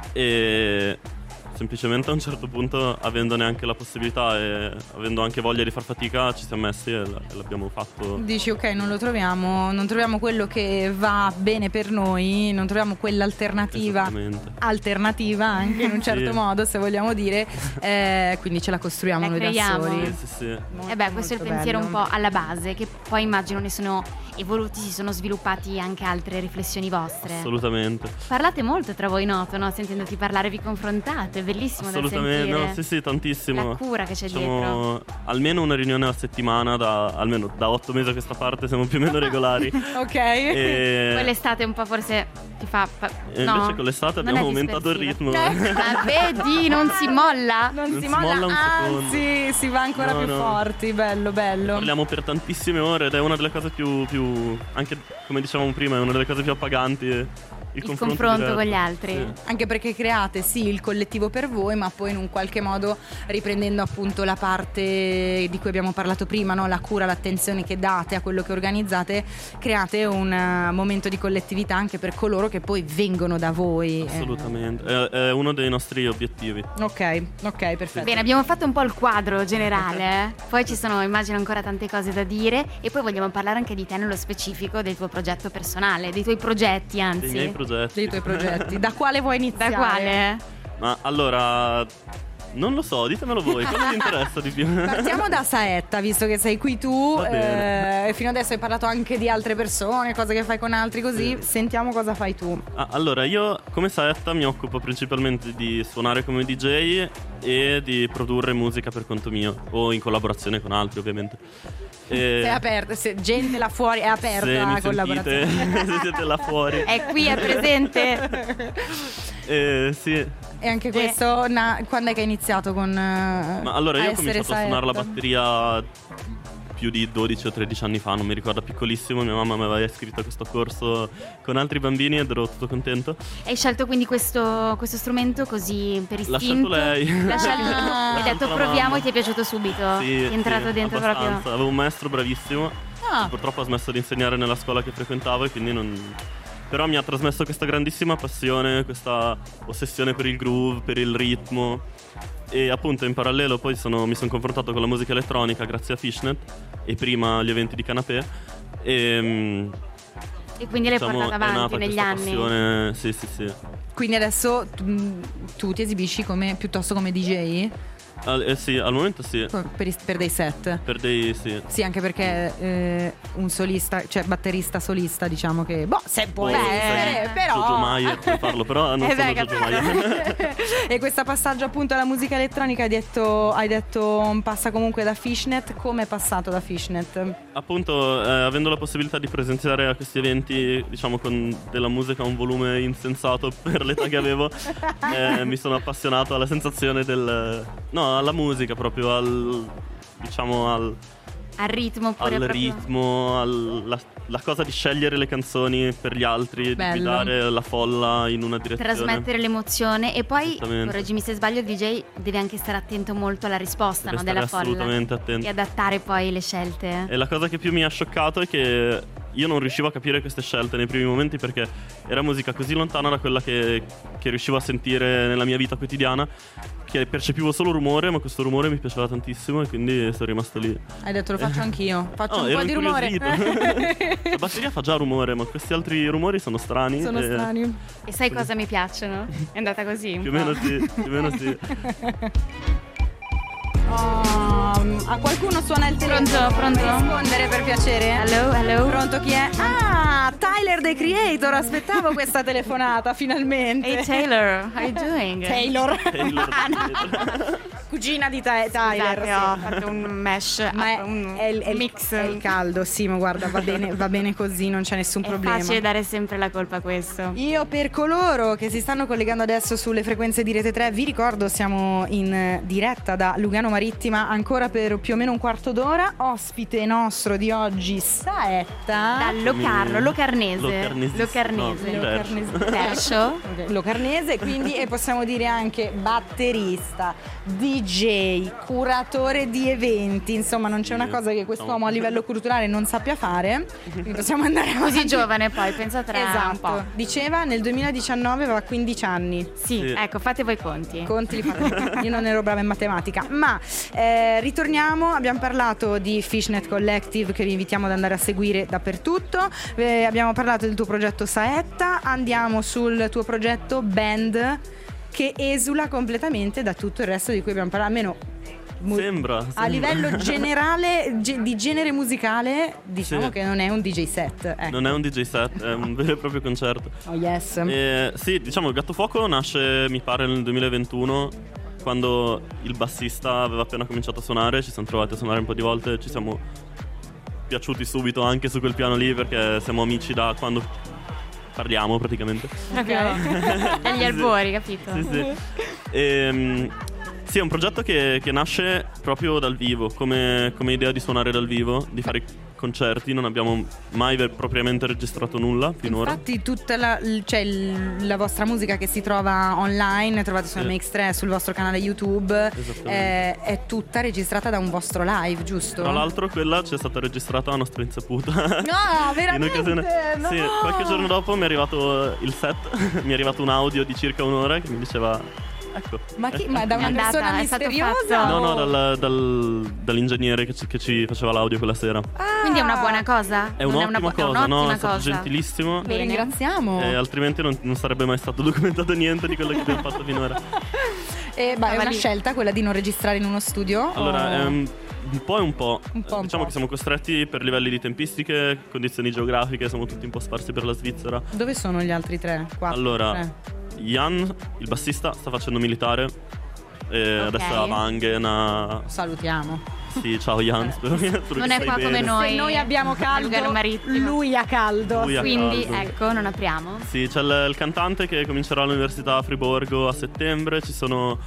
E semplicemente a un certo punto, avendone anche la possibilità e avendo anche voglia di far fatica, ci siamo messi e l'abbiamo fatto. Dici ok, non troviamo quello che va bene per noi, non troviamo quell'alternativa anche in un certo modo, se vogliamo dire, quindi ce la costruiamo noi da soli. Sì. Questo è il pensiero un po' alla base, che poi immagino ne sono evoluti, si sono sviluppati anche altre riflessioni vostre. Assolutamente. Parlate molto tra voi, noto, no? Sentendoti parlare vi confrontate, è bellissimo da sentire. Assolutamente, sì, tantissimo. La cura che c'è dietro. Almeno una riunione a settimana, almeno da 8 mesi a questa parte siamo più o meno regolari. Ok. Poi l'estate un po' forse ti fa... invece con l'estate abbiamo aumentato il ritmo. Vedi, non si molla. Non si molla, anzi si va ancora più forti. Bello. Parliamo per tantissime ore ed è una delle cose più anche come dicevamo prima, è una delle cose più appaganti. Il confronto con gli altri. Sì. Anche perché create il collettivo per voi, ma poi in un qualche modo, riprendendo appunto la parte di cui abbiamo parlato prima, no? La cura, l'attenzione che date a quello che organizzate, create un momento di collettività anche per coloro che poi vengono da voi. Assolutamente, è uno dei nostri obiettivi. Ok, perfetto. Bene, abbiamo fatto un po' il quadro generale, poi ci sono, immagino, ancora tante cose da dire, e poi vogliamo parlare anche di te nello specifico, del tuo progetto personale, dei tuoi progetti, anzi. Dei miei progetti. Dei tuoi progetti. Da quale vuoi iniziare? Da quale? Ma allora, non lo so, ditemelo voi, cosa vi interessa di più? Partiamo da Saetta, visto che sei qui tu, e fino adesso hai parlato anche di altre persone, cose che fai con altri, così sentiamo cosa fai tu. Allora, io come Saetta mi occupo principalmente di suonare come DJ e di produrre musica per conto mio, o in collaborazione con altri, ovviamente. Sei aperta, gente là fuori è aperta a collaborazione. Se siete là fuori, è qui, è presente. Sì. E anche questo, quando è che hai iniziato con Ma allora io ho cominciato a suonare la Saetta? batteria più di 12 o 13 anni fa, non mi ricordo, piccolissimo. Mia mamma mi aveva iscritto a questo corso con altri bambini ed ero tutto contento. Hai scelto quindi questo strumento così per istinto? L'ha scelto lei. L'ha scelto tu? Hai detto proviamo mamma. e ti è piaciuto subito? Sì, È entrato sì, dentro abbastanza. proprio. Avevo un maestro bravissimo. Ah. Purtroppo ha smesso di insegnare nella scuola che frequentavo e quindi non... Però mi ha trasmesso questa grandissima passione, questa ossessione per il groove, per il ritmo. E appunto in parallelo poi mi sono confrontato con la musica elettronica grazie a Fishnet e prima agli eventi di Canapé. E quindi l'hai portata è nata avanti negli questa anni. passione, sì. Quindi adesso tu ti esibisci piuttosto come DJ? Sì, al momento sì. Per dei set? Per dei, sì. Sì, anche perché un solista, cioè batterista solista, diciamo che se può essere, però Jojo Maier puoi farlo, però non sono Jojo Maier. E questo passaggio appunto alla musica elettronica hai detto passa comunque da Fishnet. Come è passato da Fishnet? Appunto, avendo la possibilità di presenziare a questi eventi, diciamo con della musica a un volume insensato per l'età che avevo, mi sono appassionato alla sensazione alla musica proprio, al ritmo pure al proprio. ritmo, la cosa di scegliere le canzoni per gli altri, Bello. di guidare la folla in una direzione. Trasmettere l'emozione e poi, Esattamente. correggimi se sbaglio, il DJ deve anche stare attento molto alla risposta, Deve della stare folla assolutamente attento. e adattare poi le scelte. E la cosa che più mi ha scioccato è che io non riuscivo a capire queste scelte nei primi momenti perché era musica così lontana da quella che riuscivo a sentire nella mia vita quotidiana, che percepivo solo rumore, ma questo rumore mi piaceva tantissimo e quindi sono rimasto lì. Hai detto lo faccio anch'io, faccio un ero po' di rumore. incuriosito. La batteria fa già rumore, ma questi altri rumori sono strani. Sono strani. E sai cosa mi piacciono? È andata così. Più o meno sì. A qualcuno suona il telefono. Pronto? Puoi rispondere per piacere? Hello? Pronto, chi è? Tyler the Creator, aspettavo questa telefonata finalmente. Hey Taylor, how you doing? Taylor. Cugina di Tyler. Scusate, ho fatto un mesh, Ma un è il mix. È il caldo, sì, ma guarda, va bene così, non c'è nessun È problema. facile dare sempre la colpa a questo. Io per coloro che si stanno collegando adesso sulle frequenze di Rete 3 vi ricordo siamo in diretta da Lugano Marittima ancora per più o meno un quarto d'ora. Ospite nostro di oggi Saetta Da Locarnese. Percio. Locarnese, quindi, e possiamo dire anche batterista, DJ, curatore di eventi, insomma non c'è una cosa che quest'uomo a livello culturale non sappia fare, quindi possiamo andare avanti. Così giovane poi, pensa tra un po'. Esatto, diceva nel 2019 aveva 15 anni. Sì, ecco, fate voi i conti. Conti li fate. Io non ero brava in matematica, ma ritorniamo, abbiamo parlato di Fishnet Collective che vi invitiamo ad andare a seguire dappertutto, abbiamo parlato del tuo progetto Saetta, andiamo sul tuo progetto Band che esula completamente da tutto il resto di cui abbiamo parlato, almeno Sembra. a livello generale di genere musicale, diciamo Sì. che non è un DJ set, ecco. Non è un DJ set, è un vero e proprio concerto. Oh yes. Sì, diciamo Gatto Fuoco nasce, mi pare, nel 2021, quando il bassista aveva appena cominciato a suonare. Ci siamo trovati a suonare un po' di volte e ci siamo piaciuti subito anche su quel piano lì, perché siamo amici da quando parliamo praticamente. Proprio dagli albori, capito? Sì. Sì, è un progetto che nasce proprio dal vivo, come idea di suonare dal vivo, di fare concerti. Non abbiamo mai propriamente registrato nulla finora. Infatti tutta la vostra musica che si trova online, trovate su MX3, sul vostro canale YouTube, è tutta registrata da un vostro live, giusto? Tra l'altro quella ci è stata registrata a nostra insaputa. No, veramente? No. Sì, qualche giorno dopo mi è arrivato il set, mi è arrivato un audio di circa un'ora che mi diceva... Ecco. Ma da una persona è stato misteriosa? fatto? No, dall'ingegnere che ci faceva l'audio quella sera. Quindi è una buona cosa? È Non un'ottima cosa, un'ottima no? È stato cosa. gentilissimo. Lo ringraziamo. Altrimenti non sarebbe mai stato documentato niente di quello che abbiamo fatto finora. È una scelta quella di non registrare in uno studio? Allora, è un po' e un po'. Un Diciamo po'. che siamo costretti per livelli di tempistiche, condizioni geografiche, siamo tutti un po' sparsi per la Svizzera. Dove sono gli altri tre? Quattro? Allora, Tre. Jan, il bassista, sta facendo militare. E Ok. adesso è a Wangen. Salutiamo. Sì, ciao Jan, spero che non è qua bene. come noi. Se noi abbiamo caldo, lui ha caldo. Quindi ecco, non apriamo. Sì, c'è il cantante che comincerà all'università a Friburgo a settembre. Ci sono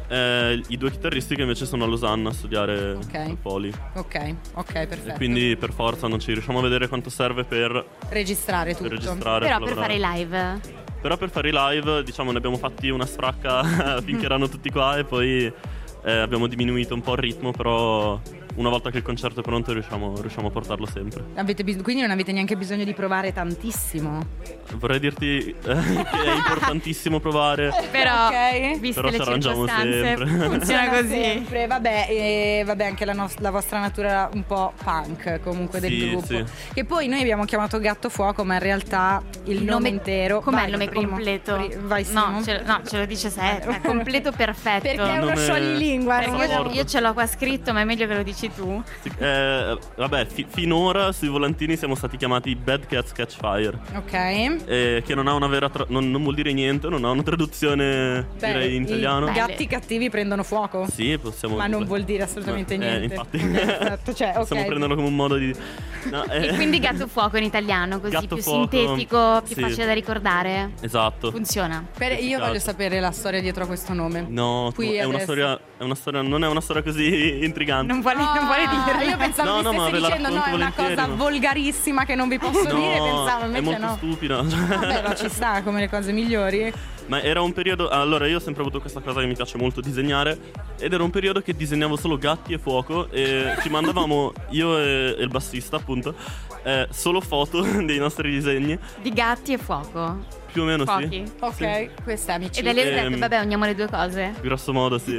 i due chitarristi che invece sono a Losanna a studiare al Poli. Ok, perfetto. E quindi per forza non ci riusciamo a vedere quanto serve per registrare tutto. Però per fare i live. Però per fare i live, diciamo, ne abbiamo fatti una sfracca finché erano tutti qua e poi abbiamo diminuito un po' il ritmo, però una volta che il concerto è pronto riusciamo a portarlo sempre. Quindi non avete neanche bisogno di provare tantissimo. Vorrei dirti che è importantissimo provare. Però, viste però le ci arrangiamo circostanze, sempre. funziona così. Sempre. Vabbè, anche la vostra natura un po' punk comunque del gruppo. Sì. Che poi noi abbiamo chiamato Gatto Fuoco, ma in realtà il nome intero. Com'è il nome completo? Vai, no, ce lo dice Setta. È completo perfetto. Perché è uno scioglilingua. Io ce l'ho qua scritto, ma è meglio che lo dici tu. Sì, vabbè, finora sui volantini siamo stati chiamati Bad Cats Catch Fire. Ok. Che non ha una vera non vuol dire niente, non ha una traduzione direi in italiano. I gatti cattivi prendono fuoco? Sì, possiamo. Ma non vuol dire assolutamente niente. Infatti. Esatto, cioè, possiamo prenderlo come un modo di. No, e quindi gatto fuoco in italiano, così gatto più fuoco, sintetico, più facile da ricordare. Esatto. Funziona. Io voglio sapere la storia dietro a questo nome. No, è una storia, non è una storia così intrigante. Non vuole dire. Io pensavo che stessi dicendo è una cosa volgarissima che non vi posso dire, pensavo invece è molto stupida. Vabbè, ma ci sta come le cose migliori. Ma era un periodo. Allora, io ho sempre avuto questa cosa che mi piace molto disegnare. Ed era un periodo che disegnavo solo gatti e fuoco. E ci mandavamo io e il bassista, appunto, solo foto dei nostri disegni. Di gatti e fuoco. Più o meno Pochi. sì. Ok, sì. Questa è amicizia. E da lì ho detto, vabbè, uniamo le due cose. Grosso modo, sì.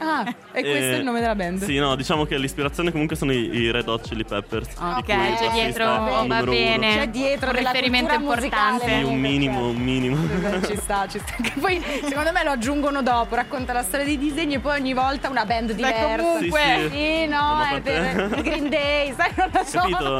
E questo è il nome della band? Sì, no, diciamo che l'ispirazione comunque sono i Red Hot Chili Peppers. Ok, c'è dietro, va bene. C'è dietro un riferimento importante. Sì, un minimo. Ci sta. Che poi secondo me lo aggiungono dopo, racconta la storia dei disegni e poi ogni volta una band diversa. Beh, comunque. Sì, no, è per Green Day, sai, non lo so. Capito?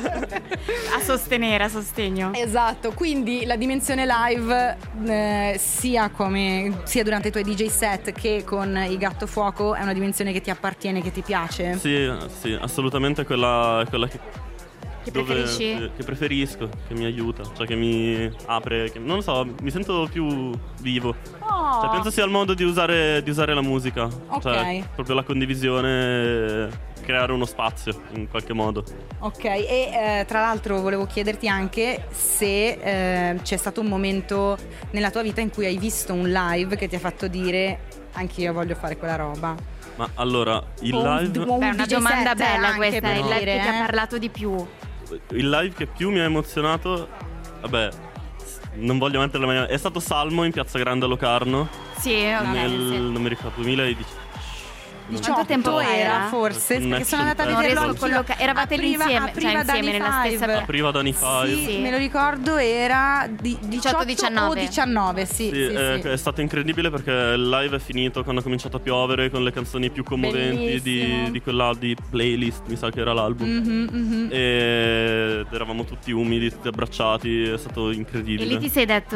A sostenere, a sostegno. Esatto, quindi la dimensione live sia durante i tuoi DJ set che con i Gatto Fuoco è una dimensione che ti appartiene, che ti piace? Sì, assolutamente quella che preferisci? Che preferisco, che mi aiuta, cioè che mi apre, non lo so, mi sento più vivo. Cioè penso sia il modo di usare la musica. Ok. Cioè proprio la condivisione, creare uno spazio in qualche modo. Ok, e tra l'altro volevo chiederti anche se c'è stato un momento nella tua vita in cui hai visto un live che ti ha fatto dire anch'io voglio fare quella roba. Ma allora, il live... Beh, è una domanda bella anche, questa, il live dire, che ti ha parlato di più. Il live che più mi ha emozionato, vabbè, non voglio mettere la mia... È stato Salmo in Piazza Grande a Locarno. Sì, ok. Non mi ricordo, 2010. Quanto tempo era forse? Perché sono andata a vederlo eravate insieme, cioè insieme nella stessa apriva Dani Five. Sì, me lo ricordo, era 18-19 o 19, sì. È stato incredibile perché il live è finito quando ha cominciato a piovere con le canzoni più commoventi di quella di Playlist, mi sa che era l'album. Ed eravamo tutti umidi, tutti abbracciati, è stato incredibile. E lì ti sei detto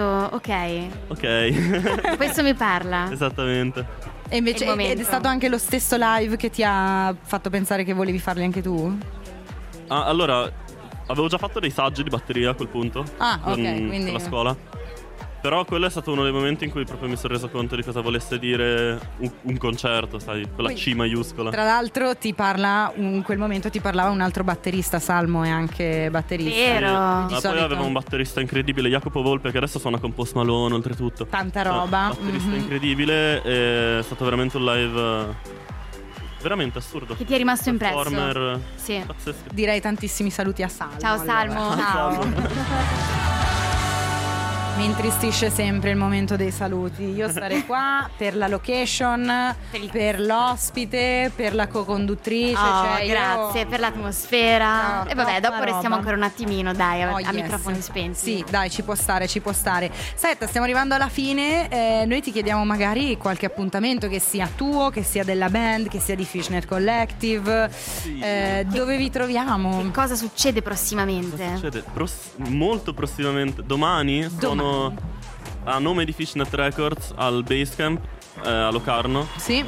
ok. Questo mi parla. Esattamente. E invece ed è stato anche lo stesso live che ti ha fatto pensare che volevi farli anche tu? Allora, avevo già fatto dei saggi di batteria a quel punto. Quindi con la scuola. Però quello è stato uno dei momenti in cui proprio mi sono reso conto di cosa volesse dire un concerto, sai, con la C maiuscola. Tra l'altro in quel momento ti parlava un altro batterista, Salmo è anche batterista. Vero. Ma poi aveva un batterista incredibile, Jacopo Volpe, che adesso suona con Post Malone oltretutto. Tanta roba. Batterista incredibile, è stato veramente un live veramente assurdo. Che ti è rimasto impresso? Performer sì. Pazzesco. Direi tantissimi saluti a Salmo. Ciao Salmo. Ciao. Mi intristisce sempre il momento dei saluti. Io starei qua per la location, per l'ospite, per la co-conduttrice. Grazie per l'atmosfera. E vabbè, dopo restiamo ancora un attimino, dai, a microfoni spenti. Sì, dai, ci può stare. Senta, stiamo arrivando alla fine. Noi ti chiediamo magari qualche appuntamento, che sia tuo, che sia della band, che sia di Fishnet Collective. Sì. Dove vi troviamo? Che cosa succede prossimamente? Molto prossimamente. Domani sono a nome di Fishnet Records al Basecamp a Locarno. Sì.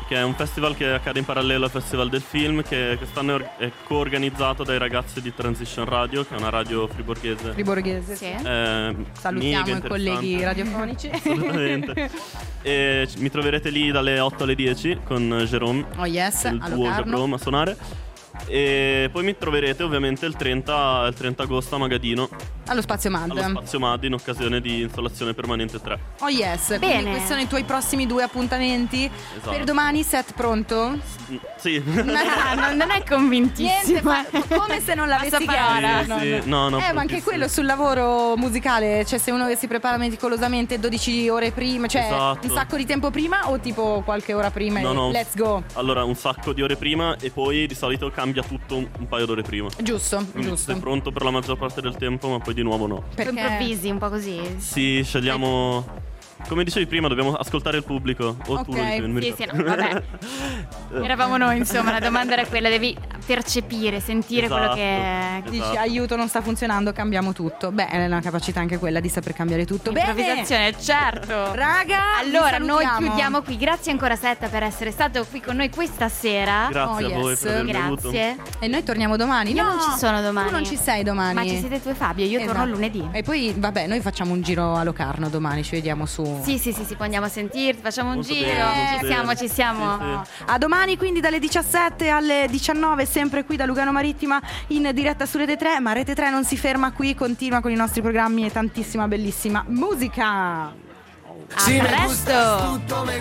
che è un festival che accade in parallelo al Festival del Film, che quest'anno è coorganizzato dai ragazzi di Transition Radio, che è una radio friburghese. Sì. Salutiamo i colleghi radiofonici. Assolutamente. E mi troverete lì dalle 8 alle 10 con Jérôme, il duo Jérôme a suonare. E poi mi troverete ovviamente il 30 agosto a Magadino, allo Spazio Mad in occasione di Installazione Permanente 3. Oh yes. Bene. Quindi questi sono i tuoi prossimi 2 appuntamenti. Esatto. Per domani set pronto? Sì. Non è convintissimo. Niente, come se non l'avessi chiara. Sì. No, ma anche quello sul lavoro musicale, cioè se uno che si prepara meticolosamente 12 ore prima, cioè esatto. Un sacco di tempo prima o tipo qualche ora prima no. Let's go. Allora un sacco di ore prima e poi di solito cambia tutto un paio d'ore prima. Giusto. Sei pronto per la maggior parte del tempo, ma poi di nuovo no. Perché improvvisi un po' così. Sì, scegliamo. Come dicevi prima, dobbiamo ascoltare il pubblico. O tu lo dicevi, sì, no, vabbè. Eravamo noi, insomma, la domanda era quella, devi percepire, sentire quello che dici, aiuto, non sta funzionando, cambiamo tutto. Beh, è una capacità anche quella di saper cambiare tutto. Improvvisazione, certo. Raga, allora noi chiudiamo qui. Grazie ancora Setta per essere stato qui con noi questa sera. Grazie a voi per avermi avuto. E noi torniamo domani. Io non ci sono domani. Tu non ci sei domani. Ma ci siete tu e Fabio, io torno lunedì. E poi vabbè, noi facciamo un giro a Locarno domani, ci vediamo su. Sì, poi andiamo a sentirti, facciamo un giro. Ci siamo. Sì. A domani quindi dalle 17 alle 19, sempre qui da Lugano Marittima in diretta su Rete 3, ma Rete 3 non si ferma qui, continua con i nostri programmi e tantissima bellissima musica. Sì, presto.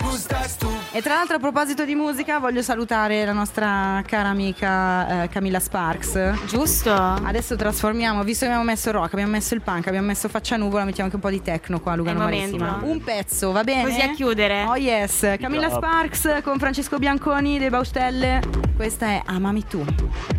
E tra l'altro a proposito di musica voglio salutare la nostra cara amica Camilla Sparks. Giusto. Adesso trasformiamo, visto che abbiamo messo rock, abbiamo messo il punk, abbiamo messo Faccia Nuvola, mettiamo anche un po' di techno qua a Lugano Marittima. Un pezzo, va bene? Così a chiudere. Oh yes, Camilla Sparks con Francesco Bianconi dei Baustelle. Questa è Amami tu.